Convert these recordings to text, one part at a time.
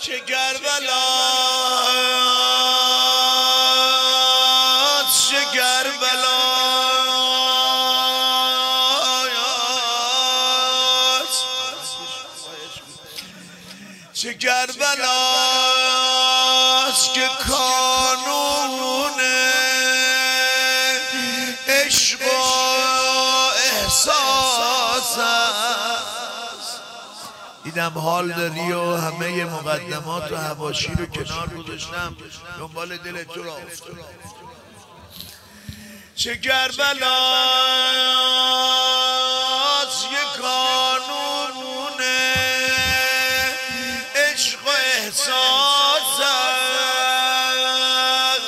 چه کربلاست چه کربلاست چه کربلاست که کانون عشق و احساس است. دیدم حال داری و همه مقدمات و حواشی رو کنار گذاشتم دنبال دل تو را افتادم. چه کربلاست یک کانون عشق و احساس است.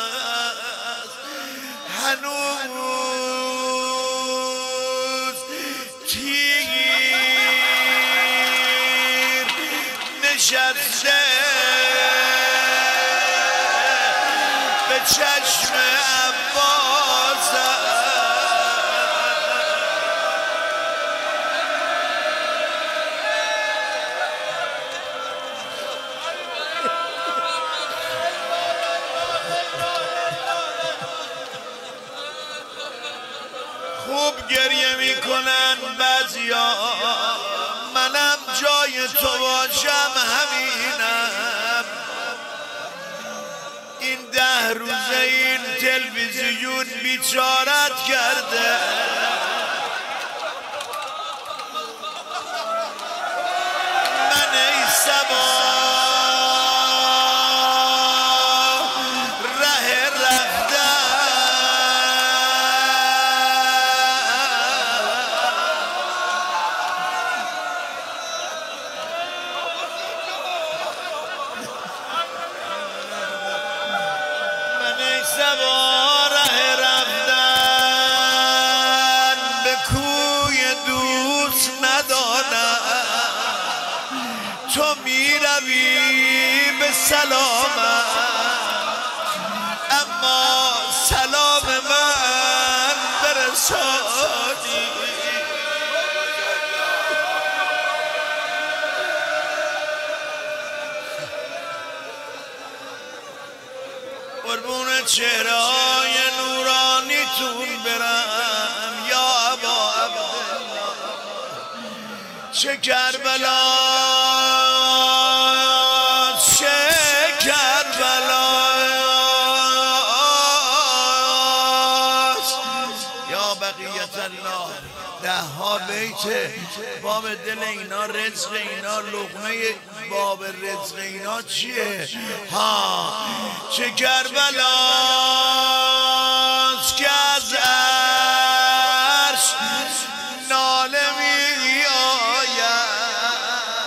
هنوز تیر نشسته به چشم عباس خوب گریه میکنن بعضیا، منم جای تو باشم همینم. این 10 روزه این تلویزیون بیچارت کرده، من ای صبا ره رفتم سواره رفتن به کوی دوست ندانم. تو میروی به سلامت اما سلام من برسانی. قربون چهره‌های نورانیتون برم یا ابا عبدالله. چه کربلاست چه کربلاست یا بقیت الله. 10 بیت باب دل اینا، رزق اینا، لقمه باب رزق اینا چیه؟ ها چه کربلاست که از عرش ناله می آید.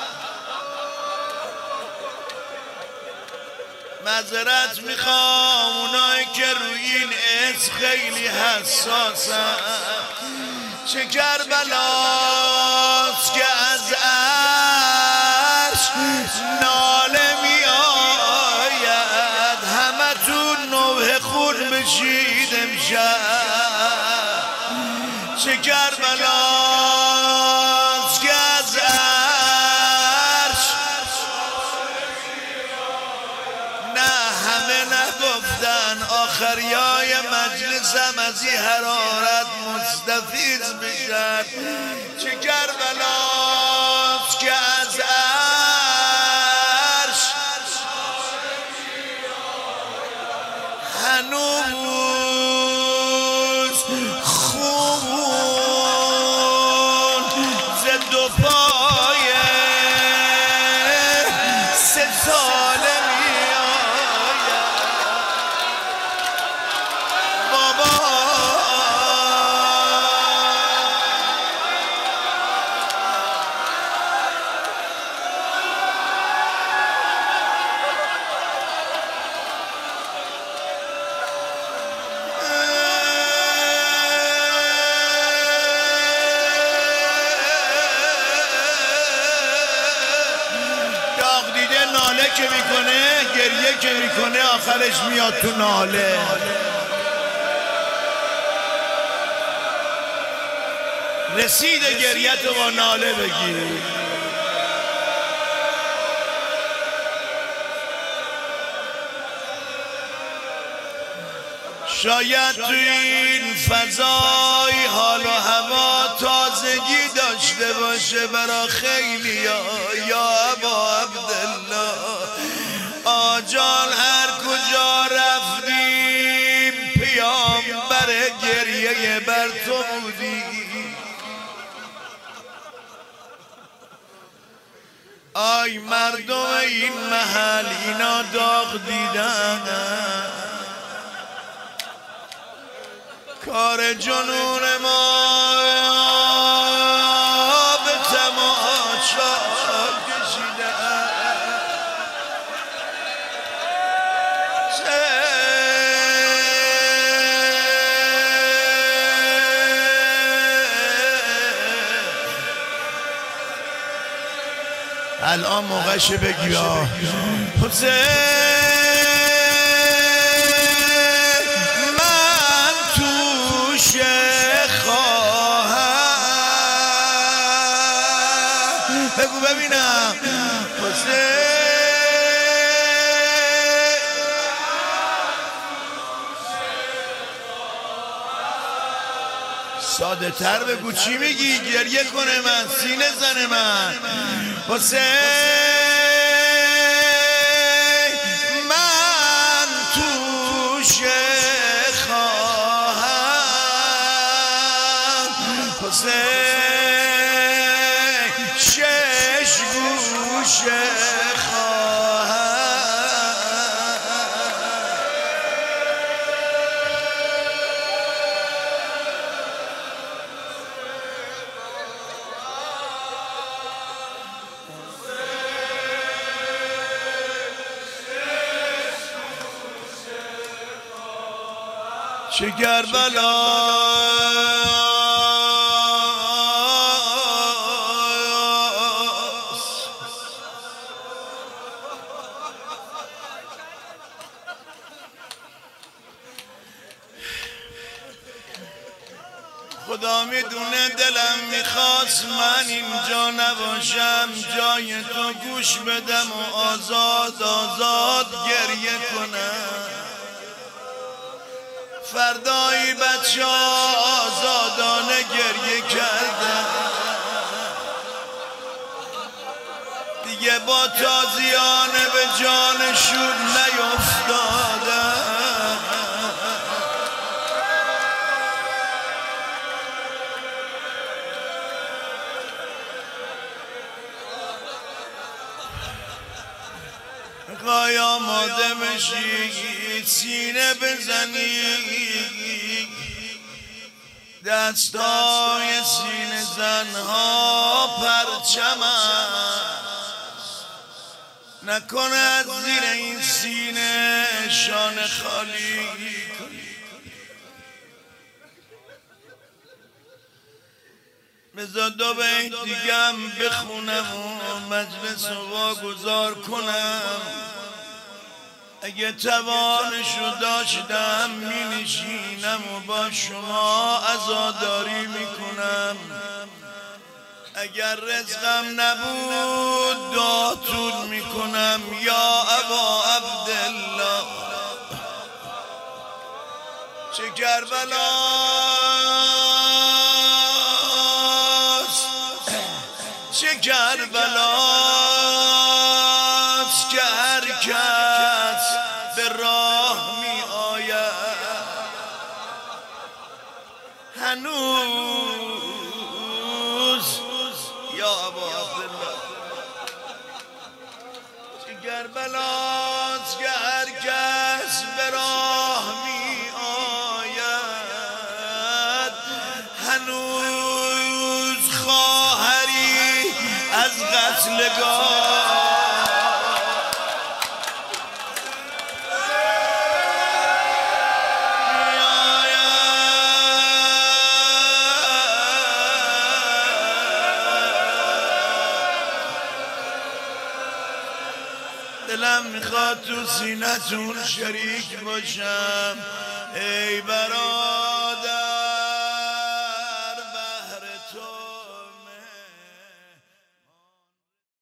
معذرت میخوام اونایی که روی این عشق خیلی حساسن. چه کربلاست که از عرش ناله می آید. همه تو نوح خون بشید امشب. چه کربلاست که از عرش نه همه نگفتن، آخریای مجلسم از این حرارت مستفیض بشن. چه کربلاست که از عرش هنوز خون ز دو پای 3 ساله می آید. بابا ناله که میکنه، گریه که میکنه، آخرش میاد تو ناله. رسید گریت رو با ناله بگیر. شاید تو این فضای حال و هوا تازگی داشته باشه برا خیلی یا ابا عبدالله آجان هر کجا رفتیم پیامبر گریه بر تو بودی آی مردم این محل اینا داغ دیدن کار جنون ما به تماشا کشیدن الان موقعشه بگی یا حسین بگو ببینم ساده تر بگو چی میگی گریه کنه من سینه زنه من حسین من توش خواهم حسین چه کربلاست خدا میدونه دلم میخواست من اینجا نباشم جای تو گوش بدم و آزاد آزاد گریه کنم فردایی بچه آزادانه گریه کردن دیگه با تازیانه به جانشون نیفتادن میخوای آماده بشی سینه بزنی دستای سینه زنها پرچم است نکنه از زیر این سینه شان خالی بذار دو بیت دیگم بخونم و مجلس رو واگذار کنم اگه توانشو داشتم می نشینم و با شما عزاداری میکنم اگر رزقم نبود دعاتون میکنم یا ابا عبدالله چه کربلاست چه کربلاست که هر کس به راه می آید هنوز یا ابا عبدالله چه کربلاست که هر کس به راه می آید هنوز خواهری از قتلگاه دلم میخواد تو سینتون شریک باشم ای برای